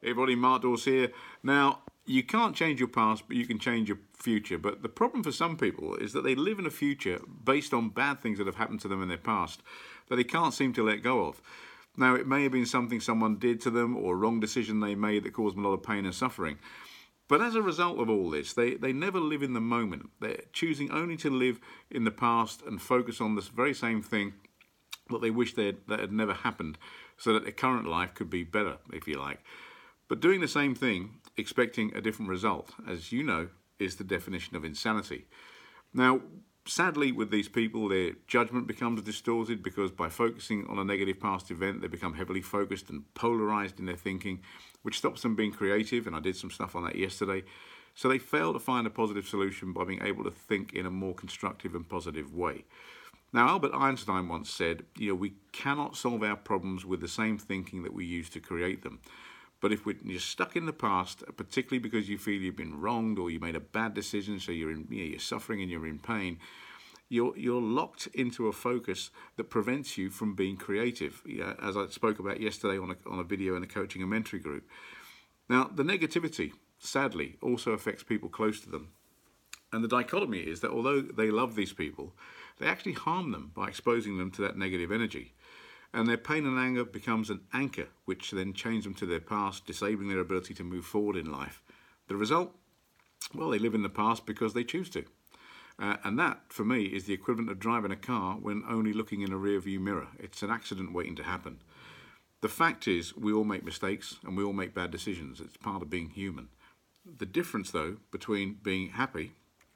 Everybody, Mark Dawes here. Now, you can't change your past, but you can change your future. But the problem for some people is that they live in a future based on bad things that have happened to them in their past that they can't seem to let go of. Now, it may have been something someone did to them or a wrong decision they made that caused them a lot of pain and suffering. But as a result of all this, they never live in the moment. They're choosing only to live in the past and focus on this very same thing that they wish that had never happened so that their current life could be better, if you like. But doing the same thing, expecting a different result, as you know, is the definition of insanity. Now, sadly, with these people, their judgment becomes distorted because by focusing on a negative past event, they become heavily focused and polarized in their thinking, which stops them being creative, and I did some stuff on that yesterday. So they fail to find a positive solution by being able to think in a more constructive and positive way. Now, Albert Einstein once said, we cannot solve our problems with the same thinking that we use to create them. But if you're stuck in the past, particularly because you feel you've been wronged or you made a bad decision, so you're suffering and you're in pain, you're locked into a focus that prevents you from being creative, as I spoke about yesterday on a video in a coaching and mentoring group. Now, the negativity, sadly, also affects people close to them. And the dichotomy is that although they love these people, they actually harm them by exposing them to that negative energy. And their pain and anger becomes an anchor, which then chains them to their past, disabling their ability to move forward in life. The result? Well, they live in the past because they choose to. And that, for me, is the equivalent of driving a car when only looking in a rear-view mirror. It's an accident waiting to happen. The fact is, we all make mistakes and we all make bad decisions. It's part of being human. The difference, though, between being happy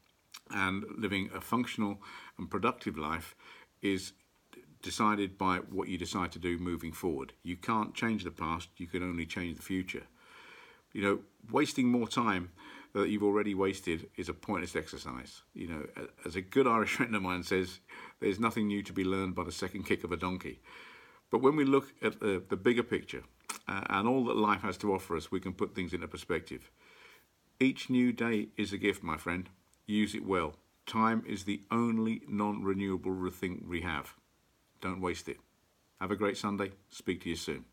and living a functional and productive life is decided by what you decide to do moving forward. You can't change the past, you can only change the future. Wasting more time that you've already wasted is a pointless exercise. As a good Irish friend of mine says, there's nothing new to be learned by the second kick of a donkey. But when we look at the bigger picture and all that life has to offer us, we can put things into perspective. Each new day is a gift, my friend. Use it well. Time is the only non-renewable thing we have. Don't waste it. Have a great Sunday. Speak to you soon.